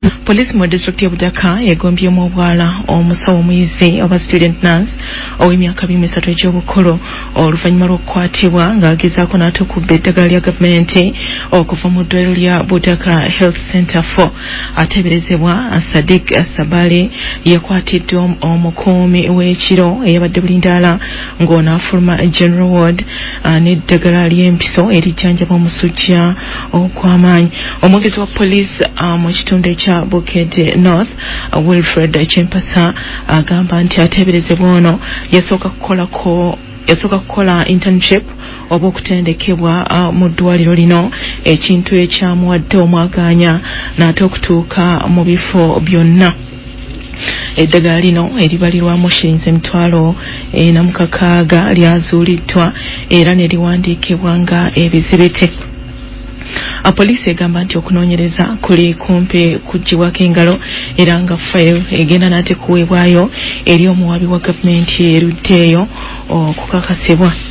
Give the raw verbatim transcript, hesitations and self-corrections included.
Police mu district ya Budaka yegombye mu bwala omusawo muyizi oba student nurse ow'emyaka abiri mu esatu egy'obukulu oluvannyuma lw'okukwatibwa ng'agezaako n'atukubba eddagala lya gavumenti okuva mu ddwaliro lya Budaka Health Center four. Ateeberezebwa Sadiq Sabale yakwatiddwa omukuumi w'ekiro eyabadde bulindaala ng'ono afuluma General Ward n'eddagala ly'empiso erijjanjaba omusujja okw'amaanyi. Omwogezi wa police mu kitundu ekya Bukede North uh, Wilfred Chempasa agamba uh, nti ateeberezebwa ono yasooka kukolako yasooka kukola internship oba okutendekebwa uh, mu ddwaliro lino ekintu ekyamuwadde omwaganya n'ate okutuuka mu bifo byonna. Eddagala lino eribalirwamu shilingi emitwalo e, na mukakaaga lyazuuliddwa era ne liwandiikibwa nga ebizibite. A police egamba nti okunoonyereza kuli kumpi kuggyibwako engalo era nga file egenda nate kuweebwayo eri omuwabi wa gavumenti eruddeeyo okukakasibwa.